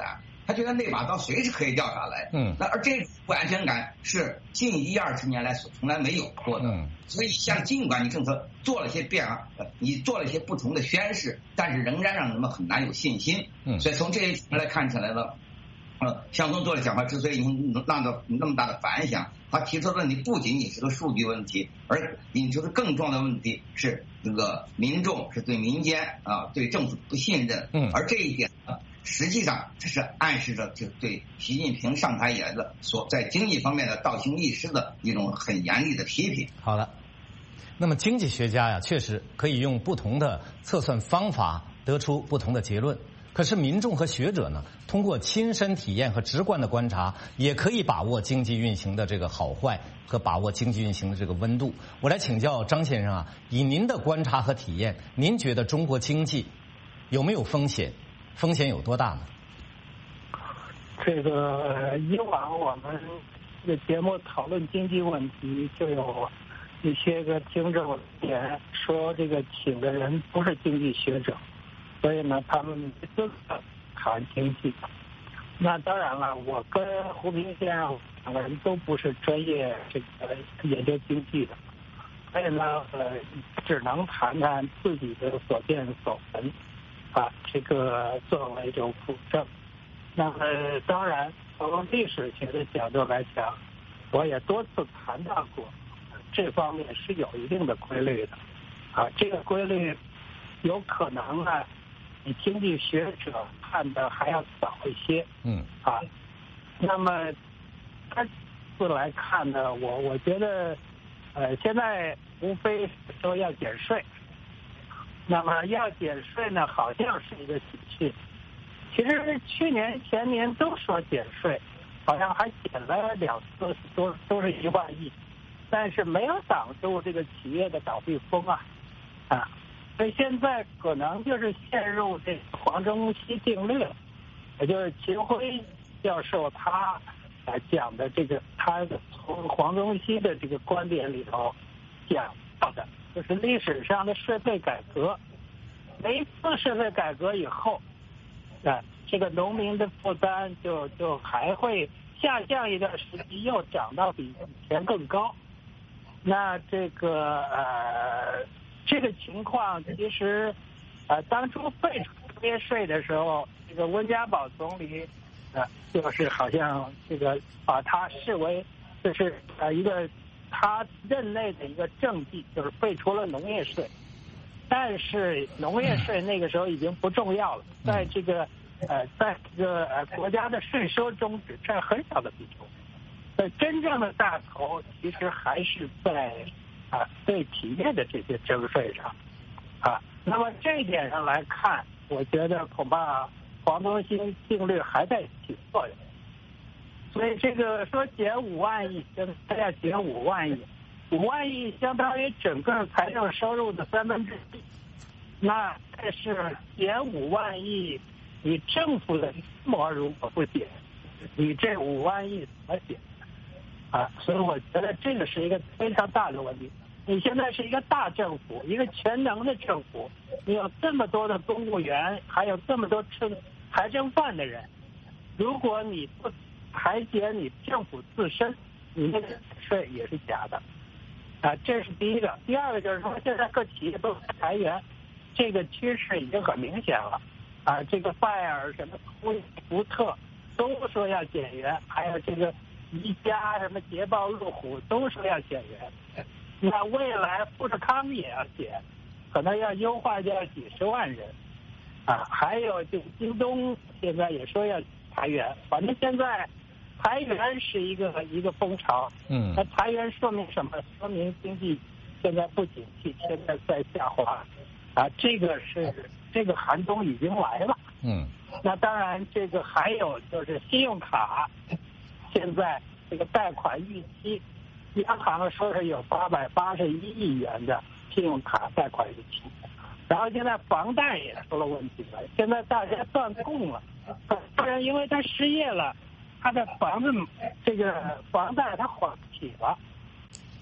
他觉得那把刀随时可以掉下来。 嗯， 那而这种不安全感是近一二十年来所从来没有过的。 嗯， 所以像尽管你政策做了些变化，你做了一些不同的宣示，但是仍然让人们很难有信心。 嗯， 所以从这一点来看起来呢，呃，向东做的讲话之所以引让到那么大的反响，他提出的问题不仅仅是个数据问题，而引出的更重要的问题是这个民众是对民间啊对政府不信任。 嗯， 而这一点呢，实际上这是暗示着就对习近平上台以来的所在经济方面的倒行逆施的一种很严厉的批评。 好的，那么经济学家呀，确实可以用不同的测算方法得出不同的结论。可是民众和学者呢，通过亲身体验和直观的观察，也可以把握经济运行的这个好坏和把握经济运行的这个温度。我来请教张先生啊，以您的观察和体验，您觉得中国经济有没有风险？风险有多大呢？ 这个以往我们这个节目讨论经济问题，就有一些个听众也说，这个请的人不是经济学者。所以呢，他们没资格谈经济。那当然了，我跟胡平先生两个人都不是专业这个研究经济的，所以呢，呃，只能谈谈自己的所见所闻，啊，这个作为一种辅证。那么，当然从历史学的角度来讲，我也多次谈到过，这方面是有一定的规律的，啊，这个规律有可能呢。比经济学者看的还要早一些， 嗯啊，那么这次来看呢，我我觉得，呃，现在无非说要减税，那么要减税呢，好像是一个喜讯。其实去年前年都说减税，好像还减了两次，都都是一万亿，但是没有挡住这个企业的倒闭风啊，啊。所以现在可能就是陷入这个黄宗羲定律，也就是秦晖教授他呃讲的这个，他从黄宗羲的这个观点里头讲到的，就是历史上的税费改革，每一次税费改革以后，啊、呃，这个农民的负担就就还会下降一段时期，又涨到比以前更高。那这个呃。这个情况其实，呃，当初废除特别税的时候，这个温家宝总理，呃，就是好像这个把它视为就是呃一个他任内的一个政绩，就是废除了农业税。但是农业税那个时候已经不重要了，在这个呃，在这个呃国家的税收中只占很小的比重。呃，真正的大头其实还是在。啊，对企业的这些征税上，啊，那么这一点上来看，我觉得恐怕黄宗羲定律还在起作用。所以这个说减五万亿，现在要减五万亿，五万亿相当于整个财政收入的三分之一。那这是减五万亿，你政府的规模如果不减，你这五万亿怎么减？啊，所以我觉得这个是一个非常大的问题。你现在是一个大政府，一个全能的政府，你有这么多的公务员，还有这么多吃财政饭的人，如果你不排解你政府自身，你那个税也是假的。啊，这是第一个。第二个就是说，现在各企业都在裁员，这个趋势已经很明显了。啊，这个拜耳什么福特都说要减员，还有这个宜家什么捷豹路虎都说要减员。那未来富士康也要减，可能要优化掉几十万人。啊，还有这个京东现在也说要裁员，反正现在裁员是一个一个风潮。 嗯， 那裁员说明什么？说明经济现在不景气，现在在下滑。啊，这个是这个寒冬已经来了。 嗯， 那当然，这个还有就是信用卡，现在这个贷款逾期，央行说是有八百八十一亿元的信用卡贷款逾期。然后现在房贷也出了问题了，现在大家断供了，当然因为他失业了，他的房子这个房贷他还不起了，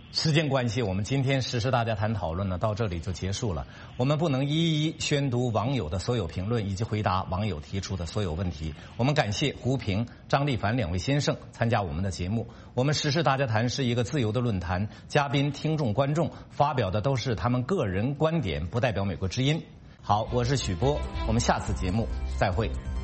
时间关系，我们今天时事大家谈讨论呢到这里就结束了。我们不能一一宣读网友的所有评论以及回答网友提出的所有问题。我们感谢胡平、张立凡两位先生参加我们的节目。我们时事大家谈是一个自由的论坛，嘉宾、听众、观众发表的都是他们个人观点，不代表美国之音。好，我是许波，我们下次节目再会。